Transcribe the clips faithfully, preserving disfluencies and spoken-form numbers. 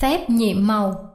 Phép nhiệm màu.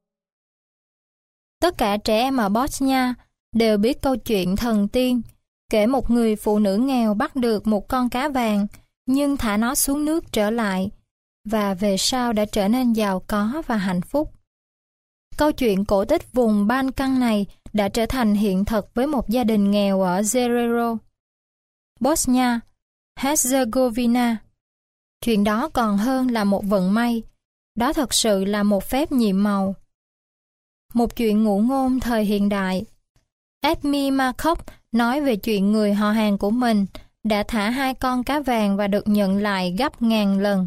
Tất cả trẻ em ở Bosnia đều biết câu chuyện thần tiên kể một người phụ nữ nghèo bắt được một con cá vàng nhưng thả nó xuống nước trở lại và về sau đã trở nên giàu có và hạnh phúc. Câu chuyện cổ tích vùng Balkan này đã trở thành hiện thực với một gia đình nghèo ở Zerero, Bosnia, Herzegovina. Chuyện đó còn hơn là một vận may, đó thật sự là một phép nhiệm màu. Một chuyện ngụ ngôn thời hiện đại. Edmi Markov nói về chuyện người họ hàng của mình đã thả hai con cá vàng và được nhận lại gấp ngàn lần.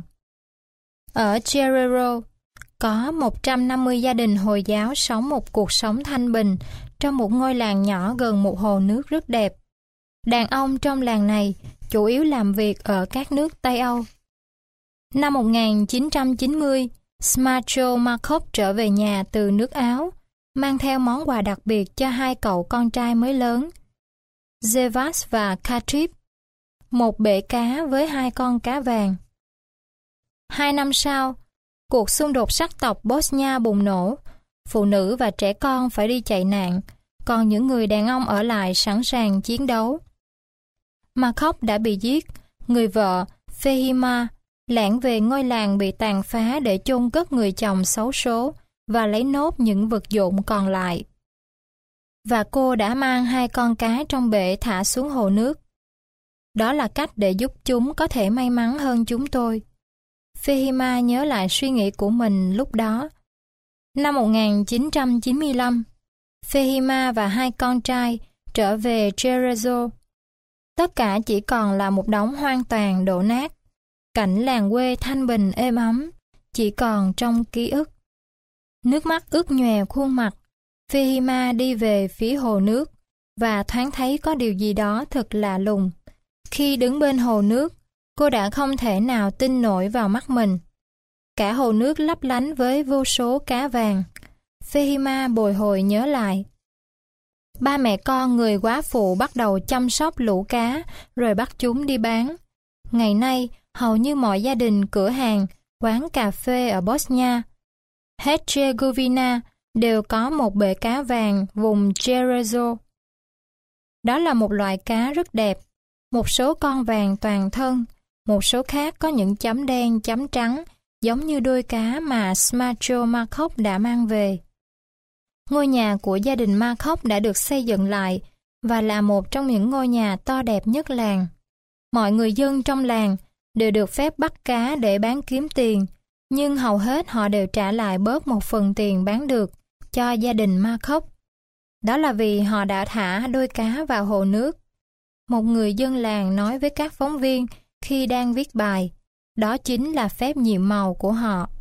Ở Zerero, có một trăm năm mươi gia đình Hồi giáo sống một cuộc sống thanh bình trong một ngôi làng nhỏ gần một hồ nước rất đẹp. Đàn ông trong làng này chủ yếu làm việc ở các nước Tây Âu. Năm một nghìn chín trăm chín mươi, Smacho Markov trở về nhà từ nước Áo, mang theo món quà đặc biệt cho hai cậu con trai mới lớn, Zevas và Katrip, một bể cá với hai con cá vàng. Hai năm sau, cuộc xung đột sắc tộc Bosnia bùng nổ, phụ nữ và trẻ con phải đi chạy nạn, còn những người đàn ông ở lại sẵn sàng chiến đấu. Markov đã bị giết, người vợ, Fehima, lẻn về ngôi làng bị tàn phá để chôn cất người chồng xấu số và lấy nốt những vật dụng còn lại. Và cô đã mang hai con cá trong bể thả xuống hồ nước. Đó là cách để giúp chúng có thể may mắn hơn chúng tôi. Fehima nhớ lại suy nghĩ của mình lúc đó. Năm một nghìn chín trăm chín mươi lăm, Fehima và hai con trai trở về Cerezo. Tất cả chỉ còn là một đống hoang tàn đổ nát. Cảnh làng quê thanh bình êm ấm chỉ còn trong ký ức. Nước mắt ướt nhòe khuôn mặt, Fehima đi về phía hồ nước và thoáng thấy có điều gì đó thật lạ lùng. Khi đứng bên hồ nước, cô đã không thể nào tin nổi vào mắt mình. Cả hồ nước lấp lánh với vô số cá vàng. Fehima bồi hồi nhớ lại. Ba mẹ con người góa phụ bắt đầu chăm sóc lũ cá rồi bắt chúng đi bán. Ngày nay, hầu như mọi gia đình, cửa hàng, quán cà phê ở Bosnia, Herzegovina đều có một bể cá vàng vùng Cerezo. Đó là một loại cá rất đẹp. Một số con vàng toàn thân, một số khác có những chấm đen chấm trắng giống như đôi cá mà Smacho Markov đã mang về. Ngôi nhà của gia đình Markov đã được xây dựng lại và là một trong những ngôi nhà to đẹp nhất làng. Mọi người dân trong làng đều được phép bắt cá để bán kiếm tiền, nhưng hầu hết họ đều trả lại bớt một phần tiền bán được cho gia đình Markov. Đó là vì họ đã thả đôi cá vào hồ nước. Một người dân làng nói với các phóng viên khi đang viết bài, đó chính là phép nhiệm màu của họ.